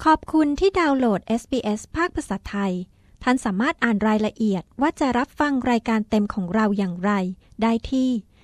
ขอบคุณที่ดาวน์โหลด SBS ภาคภาษาไทยท่านสามารถอ่านรายละเอียดว่าจะรับฟังรายการเต็มของเราอย่างไรได้ที่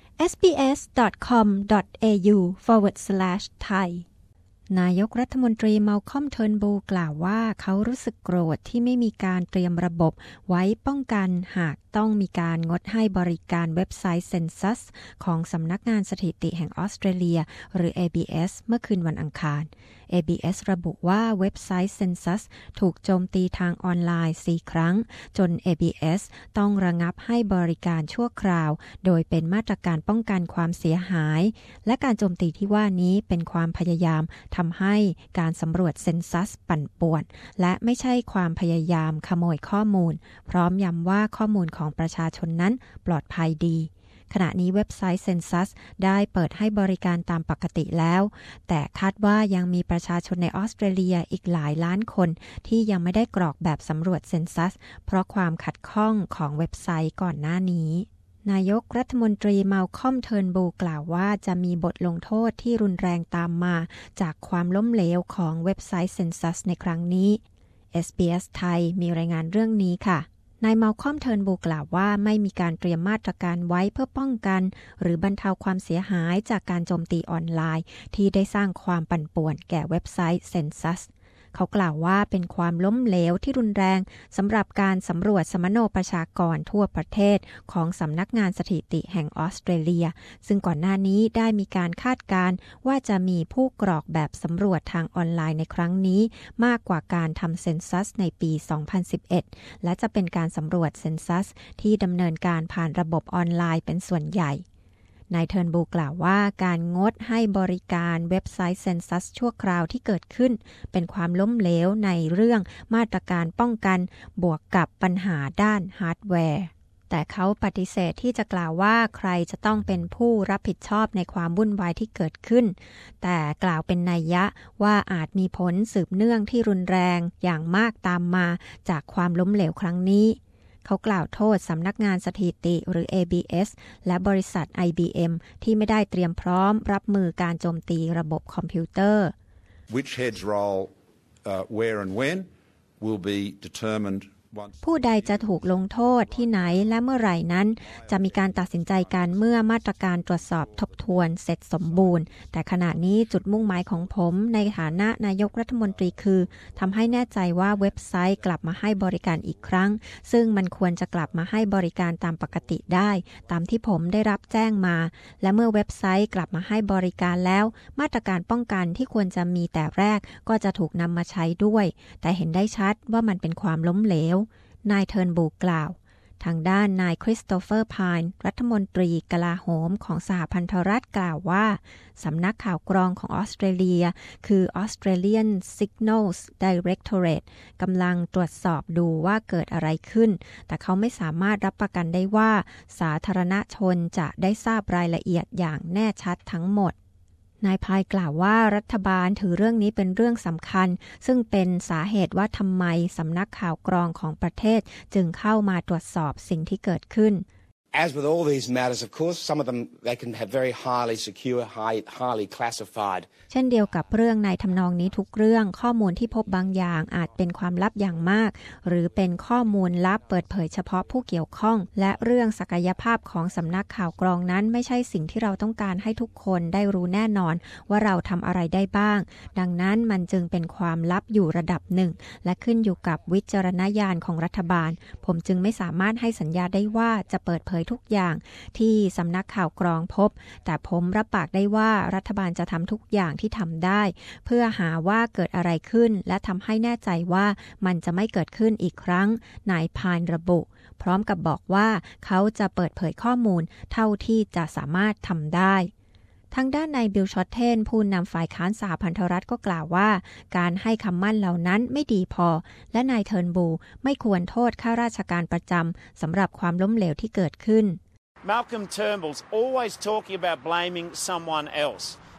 sbs.com.au/thai นายกรัฐมนตรีมัลคอม เทิร์นบูลกล่าวว่าเขารู้สึกโกรธที่ไม่มีการเตรียมระบบไว้ป้องกันหากต้องมีการงดให้บริการเว็บไซต์ Census ของสำนักงานสถิติแห่งออสเตรเลียหรือ ABS เมื่อคืนวันอังคาร ABS ระบุว่าเว็บไซต์ Census ถูกโจมตีทางออนไลน์4 ครั้งจน ABS ต้องระงับให้บริการชั่วคราวโดยเป็นมาตรการป้องกันความเสียหายและการโจมตีที่ว่านี้เป็นความพยายามทำให้การสำรวจ Census ปั่นป่วนและไม่ใช่ความพยายามขโมยข้อมูลพร้อมย้ำว่าข้อมูลของประชาชนนั้นปลอดภัยดีขณะนี้เว็บไซต์ Census ได้เปิดให้บริการตามปกติแล้วแต่คาดว่ายังมีประชาชนในออสเตรเลียอีกหลายล้านคนที่ยังไม่ได้กรอกแบบสำรวจ Census เพราะความขัดข้องของเว็บไซต์ก่อนหน้านี้นายกรัฐมนตรีมัลคอม เทิร์นบูลกล่าวว่าจะมีบทลงโทษที่รุนแรงตามมาจากความล้มเหลวของเว็บไซต์ Census ในครั้งนี้ SBS ไทยมีรายงานเรื่องนี้ค่ะนายมัลคอม เทิร์นบูลกล่าวว่าไม่มีการเตรียมมาตรการไว้เพื่อป้องกันหรือบรรเทาความเสียหายจากการโจมตีออนไลน์ที่ได้สร้างความปั่นป่วนแก่เว็บไซต์ Censusเขากล่าวว่าเป็นความล้มเหลวที่รุนแรงสำหรับการสำรวจสมโนประชากรทั่วประเทศของสำนักงานสถิติแห่งออสเตรเลียซึ่งก่อนหน้านี้ได้มีการคาดการณ์ว่าจะมีผู้กรอกแบบสำรวจทางออนไลน์ในครั้งนี้มากกว่าการทำเซนซัสในปี 2011 และจะเป็นการสำรวจเซนซัสที่ดำเนินการผ่านระบบออนไลน์เป็นส่วนใหญ่นายเทิร์นบูลกล่าวว่าการงดให้บริการเว็บไซต์ Census ชั่วคราวที่เกิดขึ้นเป็นความล้มเหลวในเรื่องมาตรการป้องกันบวกกับปัญหาด้านฮาร์ดแวร์แต่เขาปฏิเสธที่จะกล่าวว่าใครจะต้องเป็นผู้รับผิดชอบในความวุ่นวายที่เกิดขึ้นแต่กล่าวเป็นนัยยะว่าอาจมีผลสืบเนื่องที่รุนแรงอย่างมากตามมาจากความล้มเหลวครั้งนี้เขากล่าวโทษสำนักงานสถิติหรือ ABS และบริษัท IBM ที่ไม่ได้เตรียมพร้อมรับมือการโจมตีระบบคอมพิวเตอร์ Which heads roll where and when will be determined ผู้ใดจะถูกลงโทษที่ไหนและเมื่อไหร่นั้นจะมีการตัดสินใจกันเมื่อมาตรการตรวจสอบทบทวนเสร็จสมบูรณ์แต่ขณะนี้จุดมุ่งหมายของผมในฐานะนายกรัฐมนตรีคือทำให้แน่ใจว่าเว็บไซต์กลับมาให้บริการอีกครั้งซึ่งมันควรจะกลับมาให้บริการตามปกติได้ตามที่ผมได้รับแจ้งมาและเมื่อเว็บไซต์กลับมาให้บริการแล้วมาตรการป้องกันที่ควรจะมีแต่แรกก็จะถูกนำมาใช้ด้วยแต่เห็นได้ชัดว่ามันเป็นความล้มเหลวนายเทิร์นบูลกล่าวทางด้านนายคริสโตเฟอร์ไพน์รัฐมนตรีกลาโหมของสหพันธรัฐกล่าวว่าสำนักข่าวกรองของออสเตรเลียคือ Australian Signals Directorate กำลังตรวจสอบดูว่าเกิดอะไรขึ้นแต่เขาไม่สามารถรับประกันได้ว่าสาธารณชนจะได้ทราบรายละเอียดอย่างแน่ชัดทั้งหมดนายพายกล่าวว่ารัฐบาลถือเรื่องนี้เป็นเรื่องสำคัญซึ่งเป็นสาเหตุว่าทำไมสำนักข่าวกรองของประเทศจึงเข้ามาตรวจสอบสิ่งที่เกิดขึ้น As with all these matters, of course, some of them they can have very highly secure, highly classified. เช่นเดียวกับเรื่องในทำนองนี้ทุกเรื่องข้อมูลที่พบบางอย่างอาจเป็นความลับอย่างมากหรือเป็นข้อมูลลับเปิดเผยเฉพาะผู้เกี่ยวข้องและเรื่องศักยภาพของสำนักข่าวกรองนั้นไม่ใช่สิ่งที่เราต้องการให้ทุกคนได้รู้แน่นอนว่าเราทำอะไรได้บ้างดังนั้นมันจึงเป็นความลับอยู่ระดับหนึ่งและขึ้นอยู่กับวิจารณญาณของรัฐบาลผมจึงไม่สามารถให้สัญญาได้ว่าจะเปิดเผยทุกอย่างที่สำนักข่าวกรองพบแต่ผมรับปากได้ว่ารัฐบาลจะทำทุกอย่างที่ทำได้เพื่อหาว่าเกิดอะไรขึ้นและทำให้แน่ใจว่ามันจะไม่เกิดขึ้นอีกครั้งนายพายระบุพร้อมกับบอกว่าเขาจะเปิดเผยข้อมูลเท่าที่จะสามารถทำได้ทางด้านนายบิล ชอตเทนผู้นำฝ่ายค้านสหพันธรัฐก็กล่าวว่าการให้คำมั่นเหล่านั้นไม่ดีพอและนายเทิร์นบูลไม่ควรโทษข้าราชการประจำสำหรับความล้มเหลวที่เกิดขึ้น Malcolm Turnbull's always talking about blaming someone else.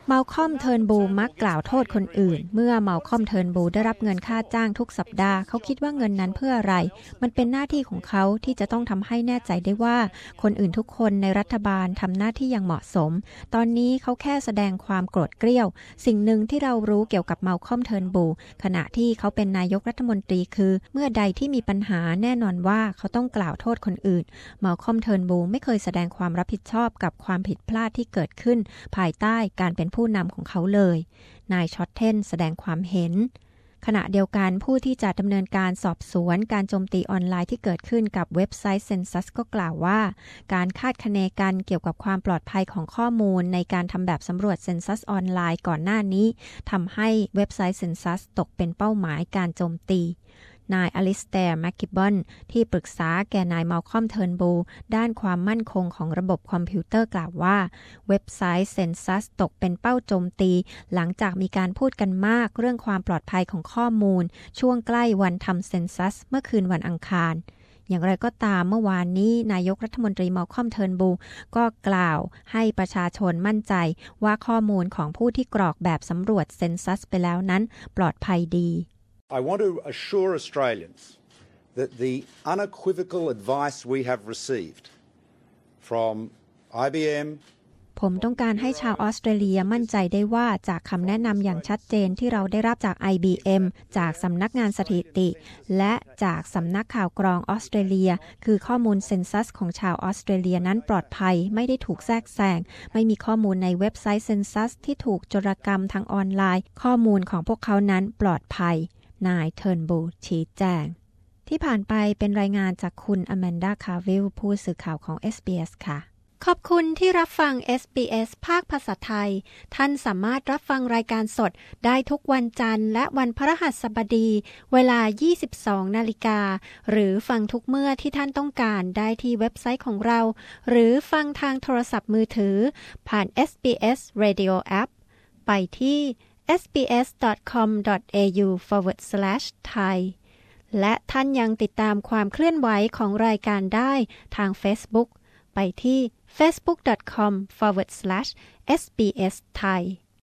มัลคอม เทิร์นบูลมักกล่าวโทษคนอื่นเมื่อมัลคอม เทิร์นบูลได้รับเงินค่าจ้างทุกสัปดาห์เขาคิดว่าเงินนั้นเพื่ออะไรมันเป็นหน้าที่ของเขาที่จะต้องทำให้แน่ใจได้ว่าคนอื่นทุกคนในรัฐบาลทำหน้าที่อย่างเหมาะสมตอนนี้เขาแค่แสดงความโกรธเกรี้ยวสิ่งหนึ่งที่เรารู้เกี่ยวกับมัลคอม เทิร์นบูลขณะที่เขาเป็นนายกรัฐมนตรีคือเมื่อใดที่มีปัญหาแน่นอนว่าเขาต้องกล่าวโทษคนอื่นมัลคอม เทิร์นบูลไม่เคยแสดงความรับผิดชอบกับความผิดพลาดที่เกิดขึ้นภายใต้การเป็นผู้นำของเขาเลยนายช็อตเทนแสดงความเห็นขณะเดียวกันผู้ที่จะดำเนินการสอบสวนการโจมตีออนไลน์ที่เกิดขึ้นกับเว็บไซต์ Census ก็กล่าวว่าการคาดคะเนกันเกี่ยวกับความปลอดภัยของข้อมูลในการทำแบบสำรวจ Census ออนไลน์ก่อนหน้านี้ทำให้เว็บไซต์ Census ตกเป็นเป้าหมายการโจมตีนายอลิสเตอร์ แมคกิบบอนที่ปรึกษาแก่นายมัลคอม เทิร์นบูลด้านความมั่นคงของระบบคอมพิวเตอร์กล่าวว่าเว็บไซต์ Census ตกเป็นเป้าโจมตีหลังจากมีการพูดกันมากเรื่องความปลอดภัยของข้อมูลช่วงใกล้วันทำ Census เมื่อคืนวันอังคารอย่างไรก็ตามเมื่อวานนี้นายกรัฐมนตรีมัลคอม เทิร์นบูลก็กล่าวให้ประชาชนมั่นใจว่าข้อมูลของผู้ที่กรอกแบบสำรวจ Census ไปแล้วนั้นปลอดภัยดี I want to assure Australians that the unequivocal advice we have received from IBM ผมต้องการให้ชาวออสเตรเลียมั่นใจได้ว่าจากคำแนะนำอย่างชัดเจนที่เราได้รับจาก IBM จากสำนักงานสถิติและจากสำนักข่าวกรองออสเตรเลียคือข้อมูลเซนซัสของชาวออสเตรเลียนั้นปลอดภัยไม่ได้ถูกแทรกแซงไม่มีข้อมูลในเว็บไซต์เซนซัสที่ถูกโจรกรรมทางออนไลน์ข้อมูลของพวกเขานั้นปลอดภัยนายเทิร์นบูลชี้แจงที่ผ่านไปเป็นรายงานจากคุณอแมนดา คาร์วิลผู้สื่อข่าวของ SBS ค่ะขอบคุณที่รับฟัง SBS ภาคภาษาไทยท่านสามารถรับฟังรายการสดได้ทุกวันจันทร์และวันพฤหัสบดีเวลา 22 นาฬิกาหรือฟังทุกเมื่อที่ท่านต้องการได้ที่เว็บไซต์ของเราหรือฟังทางโทรศัพท์มือถือผ่าน SBS Radio App ไปที่sbs.com.au/thai และท่านยังติดตามความเคลื่อนไหวของรายการได้ทาง Facebook ไปที่facebook.com/sbsthai